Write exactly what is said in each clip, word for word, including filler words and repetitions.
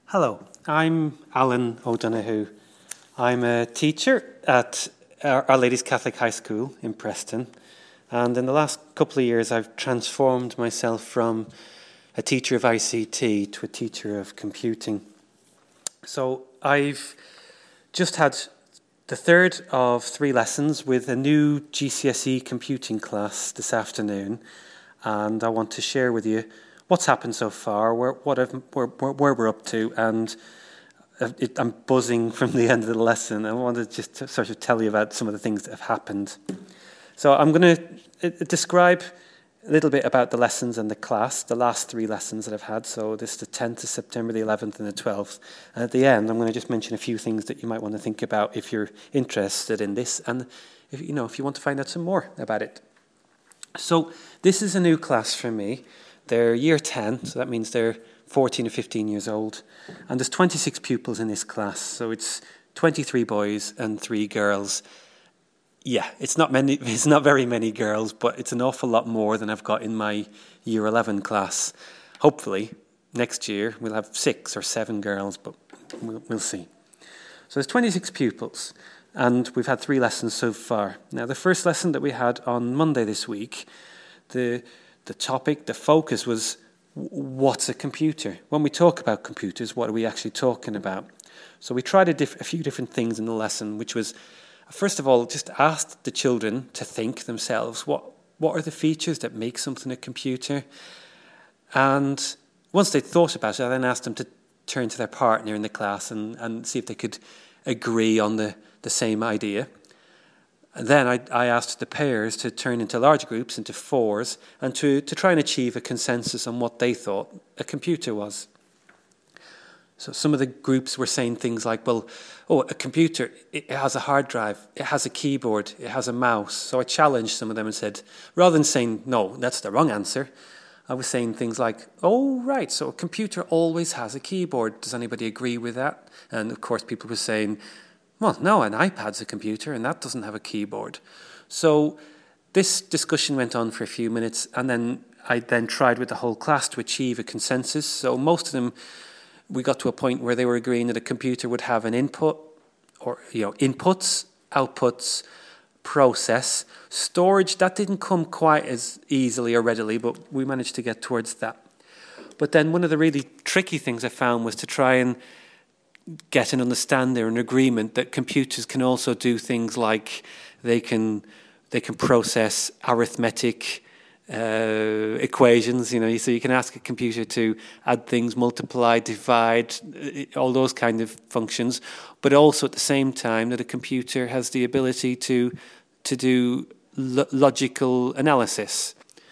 Hello, I'm Alan O'Donoghue. I'm a teacher at Our Lady's Catholic High School in Preston, and in the last couple of years I've transformed myself from a teacher of I C T to a teacher of computing. So I've just had the third of three lessons with a new G C S E computing class this afternoon, and I want to share with you what's happened so far, where, what I've, where, where we're up to, and it, I'm buzzing from the end of the lesson. I want to just to sort of tell you about some of the things that have happened. So I'm going to describe a little bit about the lessons and the class, the last three lessons that I've had. So this is the tenth of September, the eleventh and the twelfth. And at the end, I'm going to just mention a few things that you might want to think about if you're interested in this, and if you know if you want to find out some more about it. So this is a new class for me. They're year ten, so that means they're fourteen or fifteen years old. And there's twenty-six pupils in this class, so it's twenty-three boys and three girls. Yeah, it's not many. It's not very many girls, but it's an awful lot more than I've got in my year eleven class. Hopefully, next year we'll have six or seven girls, but we'll, we'll see. So there's twenty-six pupils, and we've had three lessons so far. Now, the first lesson that we had on Monday this week, the The topic, the focus was, what's a computer? When we talk about computers, what are we actually talking about? So we tried a, diff- a few different things in the lesson, which was, first of all, just asked the children to think themselves, what, what are the features that make something a computer? And once they'd thought about it, I then asked them to turn to their partner in the class and, and see if they could agree on the, the same idea. And then I, I asked the pairs to turn into large groups, into fours, and to, to try and achieve a consensus on what they thought a computer was. So some of the groups were saying things like, well, oh, a computer, it has a hard drive, it has a keyboard, it has a mouse. So I challenged some of them and said, rather than saying, no, that's the wrong answer, I was saying things like, oh, right, so a computer always has a keyboard. Does anybody agree with that? And of course, people were saying, well, no, an iPad's a computer, and that doesn't have a keyboard. So this discussion went on for a few minutes, and then I then tried with the whole class to achieve a consensus. So most of them, we got to a point where they were agreeing that a computer would have an input, or you know, inputs, outputs, process, storage. That didn't come quite as easily or readily, but we managed to get towards that. But then one of the really tricky things I found was to try and get an understanding or an agreement that computers can also do things like they can they can process arithmetic uh, equations. You know, so you can ask a computer to add things, multiply, divide, all those kind of functions. But also at the same time that a computer has the ability to to do lo- logical analysis.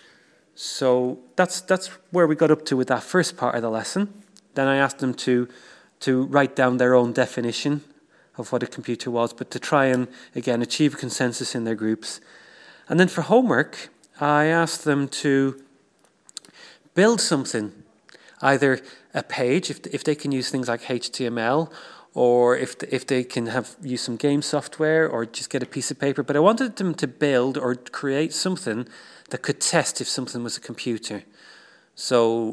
So that's that's where we got up to with that first part of the lesson. Then I asked them to. to write down their own definition of what a computer was, but to try and, again, achieve consensus in their groups. And then for homework, I asked them to build something, either a page, if if they can use things like H T M L, or if if they can have use some game software, or just get a piece of paper. But I wanted them to build or create something that could test if something was a computer. So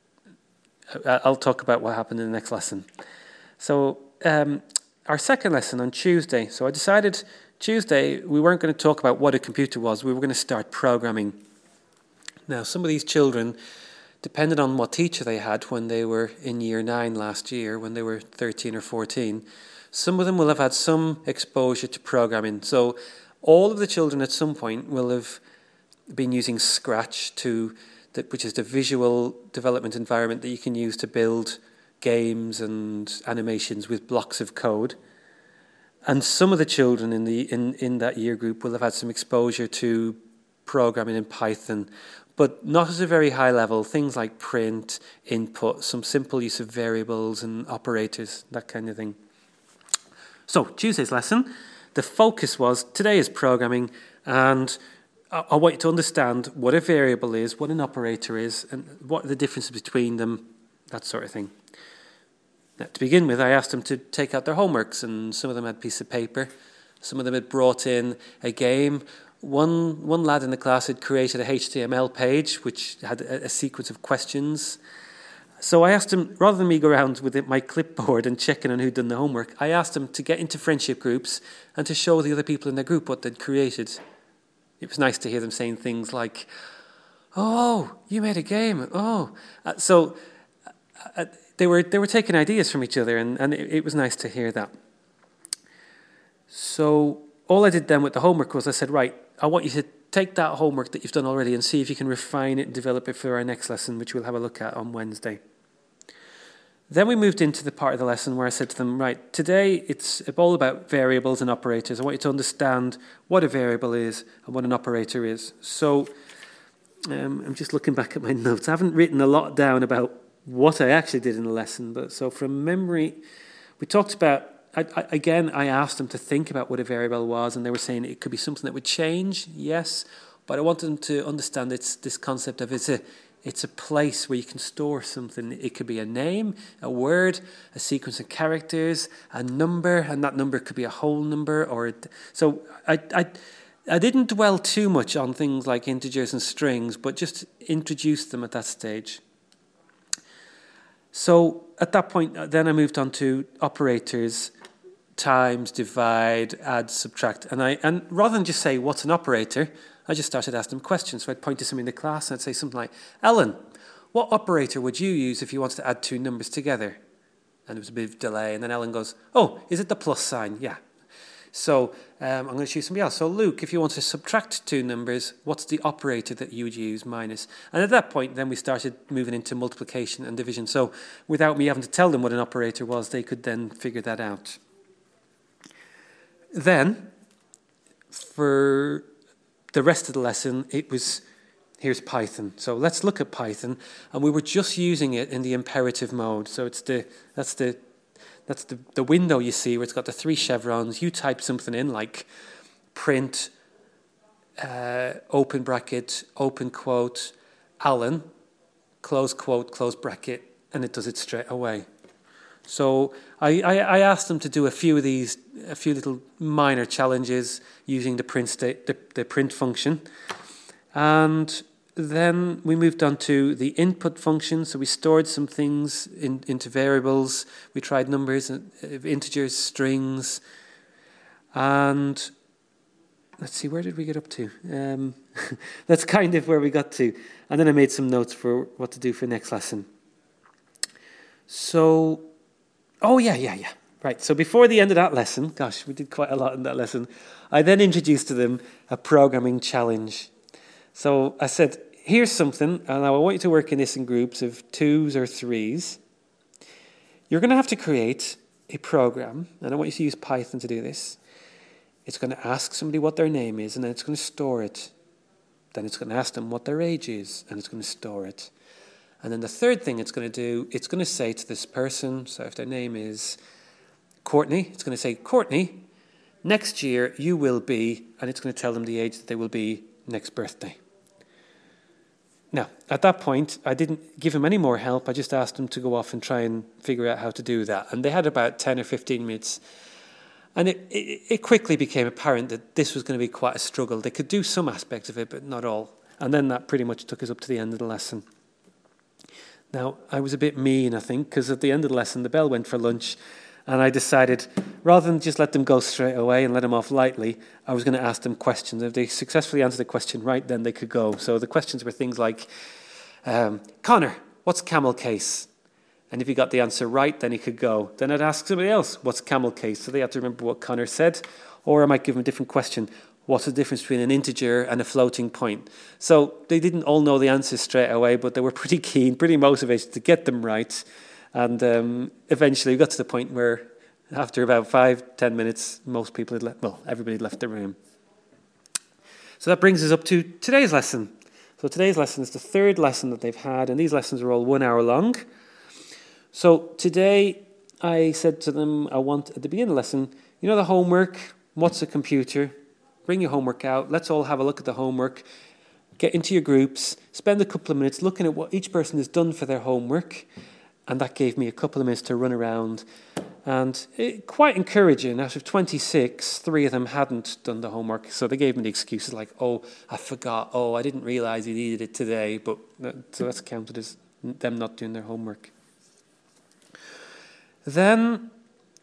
I'll talk about what happened in the next lesson. So um, our second lesson on Tuesday. So I decided Tuesday we weren't going to talk about what a computer was. We were going to start programming. Now, some of these children, depending on what teacher they had when they were in year nine last year, when they were thirteen or fourteen, some of them will have had some exposure to programming. So all of the children at some point will have been using Scratch to which is the visual development environment that you can use to build games and animations with blocks of code. And some of the children in the in, in that year group will have had some exposure to programming in Python, but not at a very high level. Things like print, input, some simple use of variables and operators, that kind of thing. So Tuesday's lesson, the focus was, today is programming, and I want you to understand what a variable is, what an operator is, and what are the differences between them, that sort of thing. Now, to begin with, I asked them to take out their homeworks, and some of them had a piece of paper. Some of them had brought in a game. One one lad in the class had created a H T M L page, which had a, a sequence of questions. So I asked them, rather than me go around with my clipboard and checking on who'd done the homework, I asked them to get into friendship groups and to show the other people in their group what they'd created. It was nice to hear them saying things like, "Oh, you made a game. Oh." Uh, so uh, they were they were taking ideas from each other, and, and it, it was nice to hear that. So all I did then with the homework was I said, right, I want you to take that homework that you've done already and see if you can refine it and develop it for our next lesson, which we'll have a look at on Wednesday. Then we moved into the part of the lesson where I said to them, right, today it's all about variables and operators. I want you to understand what a variable is and what an operator is. So um, I'm just looking back at my notes. I haven't written a lot down about what I actually did in the lesson, but so from memory, we talked about, I, I, again, I asked them to think about what a variable was, and they were saying it could be something that would change, yes, but I wanted them to understand it's this concept of it's a It's a place where you can store something. It could be a name, a word, a sequence of characters, a number, and that number could be a whole number. Or a, so I, I, I didn't dwell too much on things like integers and strings, but just introduced them at that stage. So at that point, then I moved on to operators, times, divide, add, subtract. And I and rather than just say, what's an operator, I just started asking them questions. So I'd point to somebody in the class and I'd say something like, Ellen, what operator would you use if you wanted to add two numbers together? And there was a bit of delay. And then Ellen goes, oh, is it the plus sign? Yeah. So um, I'm going to choose somebody else. So Luke, if you want to subtract two numbers, what's the operator that you would use, minus? And at that point, then we started moving into multiplication and division. So without me having to tell them what an operator was, they could then figure that out. Then, for the rest of the lesson, it was, here's Python. So let's look at Python. And we were just using it in the imperative mode. So it's the that's the that's the, the window you see where it's got the three chevrons. You type something in like print, uh, open bracket, open quote, Alan, close quote, close bracket, and it does it straight away. So I, I, I asked them to do a few of these, a few little minor challenges using the print state, the, the print function, and then we moved on to the input function. So we stored some things in, into variables. We tried numbers, integers, strings, and let's see, where did we get up to? Um, that's kind of where we got to, and then I made some notes for what to do for next lesson. So. Oh, yeah, yeah, yeah. Right, so before the end of that lesson, gosh, we did quite a lot in that lesson, I then introduced to them a programming challenge. So I said, here's something, and I want you to work in this in groups of twos or threes. You're going to have to create a program, and I want you to use Python to do this. It's going to ask somebody what their name is, and then it's going to store it. Then it's going to ask them what their age is, and it's going to store it. And then the third thing it's going to do, it's going to say to this person, so if their name is Courtney, it's going to say, Courtney, next year you will be, and it's going to tell them the age that they will be next birthday. Now, at that point, I didn't give them any more help. I just asked them to go off and try and figure out how to do that. And they had about ten or fifteen minutes. And it, it, it quickly became apparent that this was going to be quite a struggle. They could do some aspects of it, but not all. And then that pretty much took us up to the end of the lesson. Now, I was a bit mean, I think, because at the end of the lesson, the bell went for lunch, and I decided, rather than just let them go straight away and let them off lightly, I was going to ask them questions. If they successfully answered the question right, then they could go. So the questions were things like, um, Connor, what's camel case? And if he got the answer right, then he could go. Then I'd ask somebody else, what's camel case? So they had to remember what Connor said, or I might give them a different question. What's the difference between an integer and a floating point? So they didn't all know the answers straight away, but they were pretty keen, pretty motivated to get them right. And um, eventually we got to the point where after about five, ten minutes, most people had left, well, everybody had left the room. So that brings us up to today's lesson. So today's lesson is the third lesson that they've had, and these lessons are all one hour long. So today I said to them, I want at the beginning of the lesson, you know the homework, what's a computer? Bring your homework out. Let's all have a look at the homework. Get into your groups. Spend a couple of minutes looking at what each person has done for their homework. And that gave me a couple of minutes to run around. And it, quite encouraging. Out of twenty-six, three of them hadn't done the homework. So they gave me the excuses like, oh, I forgot. Oh, I didn't realize you needed it today. But that, so that's counted as them not doing their homework. Then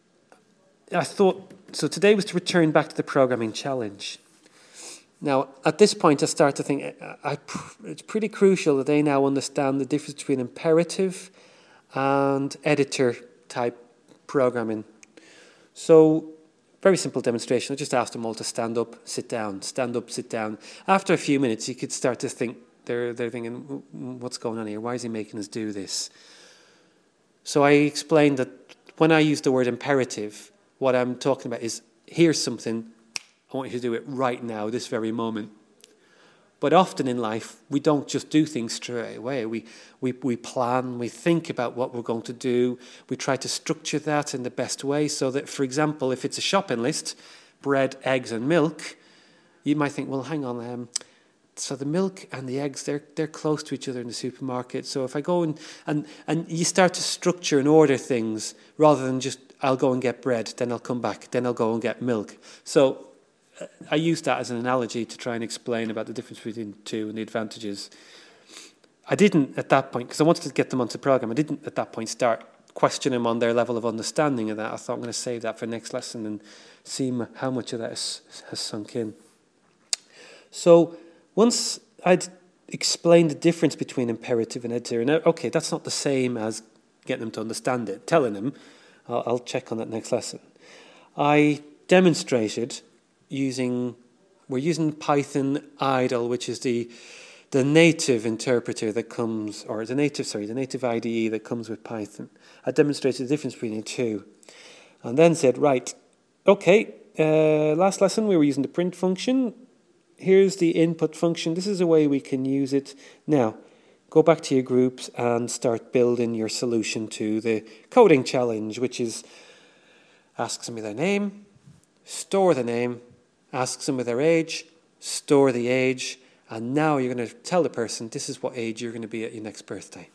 I thought, so today was to return back to the programming challenge. Now, at this point, I start to think I, I, it's pretty crucial that they now understand the difference between imperative and editor type programming. So, very simple demonstration. I just asked them all to stand up, sit down, stand up, sit down. After a few minutes, you could start to think, they're, they're thinking, what's going on here? Why is he making us do this? So I explained that when I use the word imperative, what I'm talking about is, here's something, I want you to do it right now, this very moment. But often in life, we don't just do things straight away. We, we, we plan, we think about what we're going to do. We try to structure that in the best way so that, for example, if it's a shopping list, bread, eggs and milk, you might think, well, hang on, um, so the milk and the eggs, they're they're close to each other in the supermarket. So if I go and, and, and you start to structure and order things rather than just, I'll go and get bread, then I'll come back, then I'll go and get milk. So I use that as an analogy to try and explain about the difference between the two and the advantages. I didn't at that point, because I wanted to get them onto the program, I didn't at that point start questioning them on their level of understanding of that. I thought I'm going to save that for next lesson and see how much of that has, has sunk in. So once I'd explained the difference between imperative and editor, and okay, that's not the same as getting them to understand it, telling them, I'll, I'll check on that next lesson. I demonstrated using, we're using Python idle, which is the the native interpreter that comes, or the native, sorry, the native I D E that comes with Python. I demonstrated the difference between the two, and then said, right, okay, uh, last lesson we were using the print function. Here's the input function. This is a way we can use it. Now, go back to your groups and start building your solution to the coding challenge, which is ask somebody their name, store the name, ask somebody their age, store the age, and now you're going to tell the person this is what age you're going to be at your next birthday.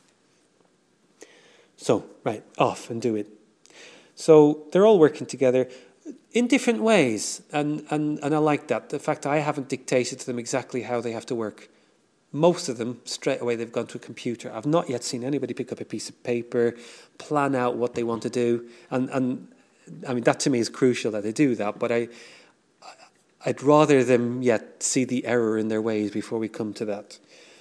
So, right, off and do it. So they're all working together in different ways, and, and, and I like that. The fact that I haven't dictated to them exactly how they have to work. Most of them, straight away, they've gone to a computer. I've not yet seen anybody pick up a piece of paper, plan out what they want to do, and, and I mean, that to me is crucial that they do that, but I, I'd rather them yet see the error in their ways before we come to that.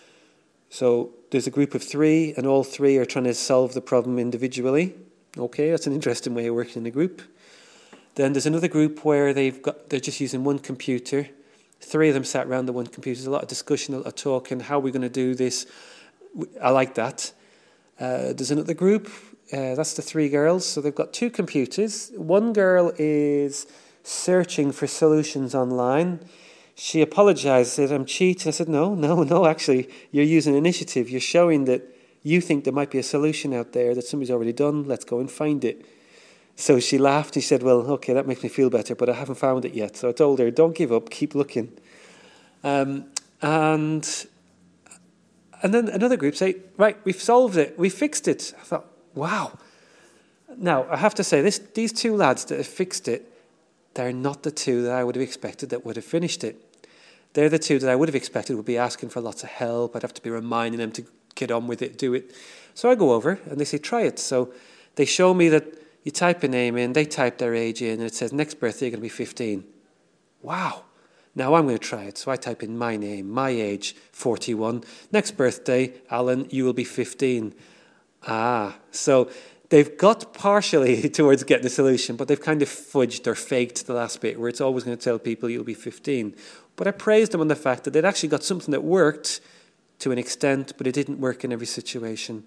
So there's a group of three, and all three are trying to solve the problem individually. Okay, that's an interesting way of working in a group. Then there's another group where they've got they're just using one computer. Three of them sat around the one computer. There's a lot of discussion, a lot of talking. How are we going to do this? I like that. Uh, there's another group. Uh, that's the three girls. So they've got two computers. One girl is searching for solutions online. She apologized, said, I'm cheating. I said, no, no, no, actually, you're using initiative. You're showing that you think there might be a solution out there that somebody's already done. Let's go and find it. So she laughed. She said, well, okay, that makes me feel better, but I haven't found it yet. So I told her, don't give up, keep looking. Um, and and then another group say, right, we've solved it. We fixed it. I thought, wow. Now, I have to say, this these two lads that have fixed it, they're not the two that I would have expected that would have finished it. They're the two that I would have expected would be asking for lots of help. I'd have to be reminding them to get on with it, do it. So I go over and they say, try it. So they show me that you type a name in, they type their age in, and it says, next birthday you're going to be fifteen. Wow. Now I'm going to try it. So I type in my name, my age, forty-one. Next birthday, Alan, you will be fifteen. Ah, so they've got partially towards getting the solution, but they've kind of fudged or faked the last bit where it's always going to tell people you'll be fifteen. But I praised them on the fact that they'd actually got something that worked to an extent, but it didn't work in every situation.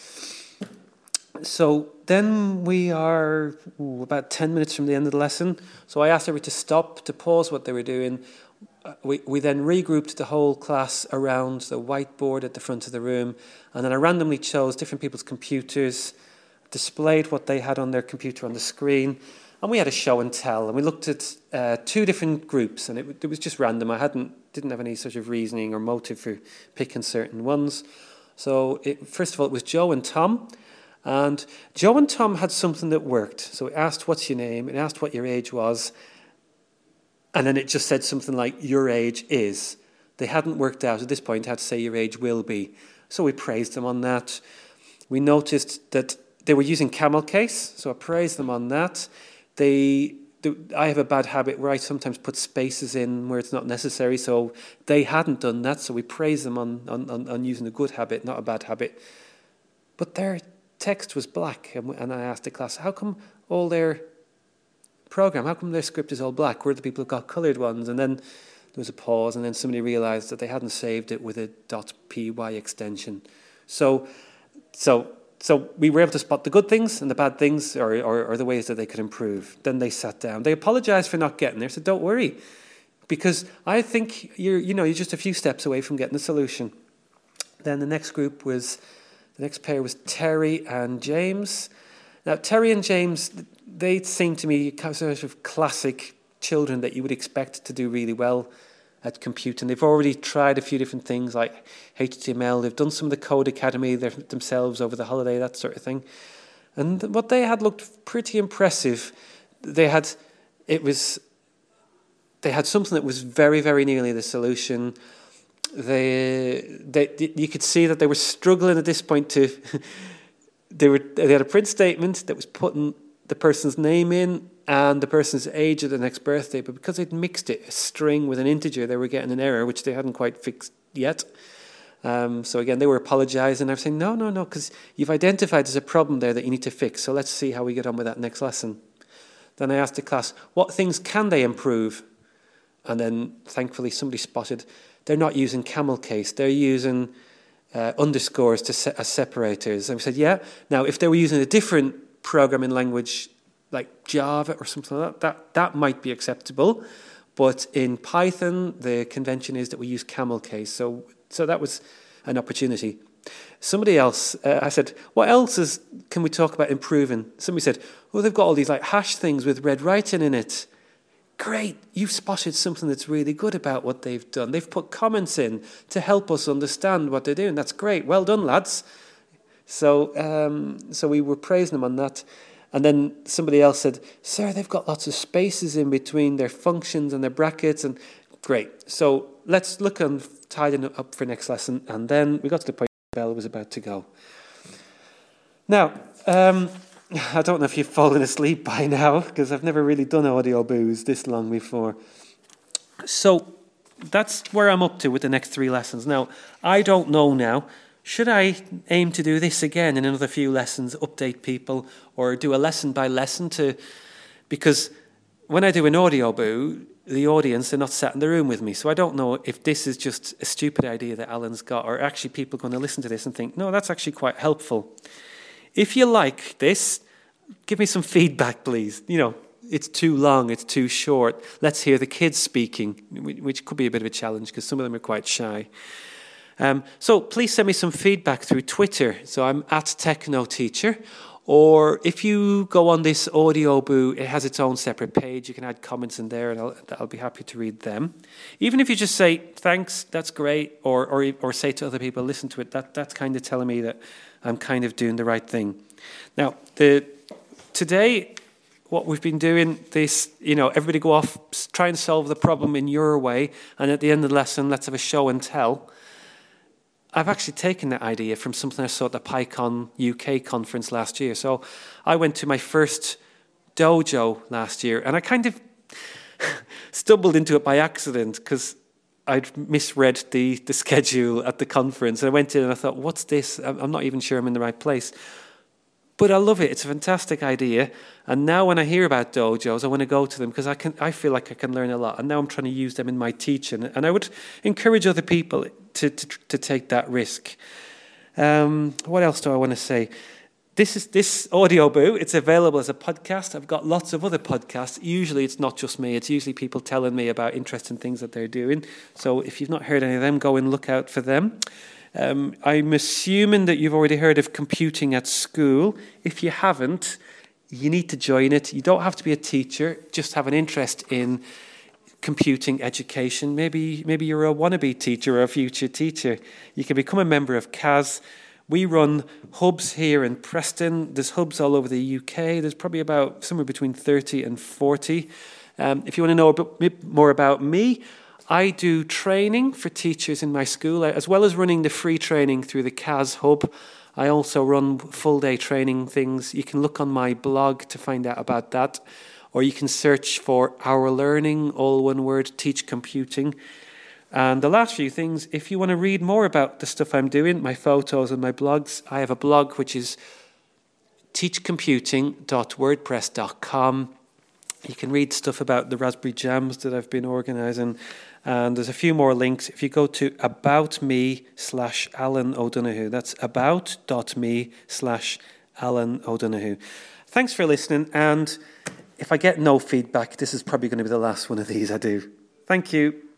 So then we are ooh, about ten minutes from the end of the lesson. So I asked everybody to stop, to pause what they were doing. We, we then regrouped the whole class around the whiteboard at the front of the room. And then I randomly chose different people's computers, displayed what they had on their computer on the screen. And we had a show and tell. And we looked at uh, two different groups. And it, it was just random. I hadn't didn't have any sort of reasoning or motive for picking certain ones. So it, first of all, it was Joe and Tom. And Joe and Tom had something that worked. So it asked, what's your name? It asked what your age was. And then it just said something like, your age is. They hadn't worked out at this point how to say your age will be. So we praised them on that. We noticed that they were using camel case, so I praised them on that. They, they, I have a bad habit where I sometimes put spaces in where it's not necessary, so they hadn't done that, so we praised them on, on, on, on using a good habit, not a bad habit. But their text was black, and, and I asked the class, how come all their program, how come their script is all black? Where are the people who got coloured ones? And then there was a pause, and then somebody realised that they hadn't saved it with a .py extension. So, so, so we were able to spot the good things and the bad things, or, or, or the ways that they could improve. Then they sat down. They apologised for not getting there. So don't worry, because I think you're, you know, you're just a few steps away from getting a solution. Then the next group was, the next pair was Terry and James. Now Terry and James, they seem to me sort of classic children that you would expect to do really well at computing. They've already tried a few different things like H T M L. They've done some of the Code Academy themselves over the holiday, that sort of thing. And what they had looked pretty impressive. They had, it was, they had something that was very, very nearly the solution. They, they, you could see that they were struggling at this point to. they were, they had a print statement that was putting the person's name in and the person's age at the next birthday, but because they'd mixed it, a string with an integer, they were getting an error, which they hadn't quite fixed yet. Um, so again, they were apologising. I was saying, no, no, no, because you've identified there's a problem there that you need to fix, so let's see how we get on with that next lesson. Then I asked the class, what things can they improve? And then, thankfully, somebody spotted they're not using camel case, they're using uh, underscores to se- as separators. And we said, yeah, now if they were using a different programming language like Java or something like that, that, that might be acceptable. But in Python, the convention is that we use camel case. So, so that was an opportunity. Somebody else, uh, I said, what else is, can we talk about improving? Somebody said, oh, they've got all these like hash things with red writing in it. Great, you've spotted something that's really good about what they've done. They've put comments in to help us understand what they're doing. That's great. Well done, lads. So, um, so we were praising them on that. And then somebody else said, sir, they've got lots of spaces in between their functions and their brackets. And great. So let's look and tidying it up for next lesson. And then we got to the point where Belle was about to go. Now, um, I don't know if you've fallen asleep by now, because I've never really done audio boos this long before. So that's where I'm up to with the next three lessons. Now, I don't know now. Should I aim to do this again in another few lessons, update people, or do a lesson by lesson to, because when I do an audio boo, the audience are not sat in the room with me. So I don't know if this is just a stupid idea that Alan's got, or actually people are going to listen to this and think, no, that's actually quite helpful. If you like this, give me some feedback, please. You know, it's too long, it's too short. Let's hear the kids speaking, which could be a bit of a challenge because some of them are quite shy. Um, so please send me some feedback through Twitter. So I'm at TechnoTeacher. Or if you go on this audio boo, it has its own separate page. You can add comments in there, and I'll, I'll be happy to read them. Even if you just say, thanks, that's great, or or, or say to other people, listen to it, that, that's kind of telling me that I'm kind of doing the right thing. Now, the today, what we've been doing, this, you know, everybody go off, try and solve the problem in your way, and at the end of the lesson, let's have a show and tell. I've actually taken that idea from something I saw at the PyCon U K conference last year. So I went to my first dojo last year, and I kind of stumbled into it by accident because I'd misread the, the schedule at the conference. And I went in and I thought, what's this? I'm not even sure I'm in the right place. But I love it. It's a fantastic idea. And now when I hear about dojos, I want to go to them because I can. I feel like I can learn a lot. And now I'm trying to use them in my teaching. And I would encourage other people to, to, to take that risk. Um, what else do I want to say? This is this audio boo. It's available as a podcast. I've got lots of other podcasts. Usually it's not just me. It's usually people telling me about interesting things that they're doing. So if you've not heard any of them, go and look out for them. Um, I'm assuming that you've already heard of Computing at School. If you haven't, you need to join it. You don't have to be a teacher. Just have an interest in computing education. Maybe maybe you're a wannabe teacher or a future teacher. You can become a member of C A S. We run hubs here in Preston. There's hubs all over the U K. There's probably about somewhere between thirty and forty. Um, if you want to know a bit more about me, I do training for teachers in my school, as well as running the free training through the C A S Hub. I also run full-day training things. You can look on my blog to find out about that, or you can search for Our Learning, all one word, Teach Computing. And the last few things, if you want to read more about the stuff I'm doing, my photos and my blogs, I have a blog which is teach computing dot wordpress dot com. You can read stuff about the Raspberry Jams that I've been organising. And there's a few more links. If you go to about.me slash Alan O'Donoghue, that's about.me slash Alan O'Donoghue. Thanks for listening. And if I get no feedback, this is probably going to be the last one of these I do. Thank you.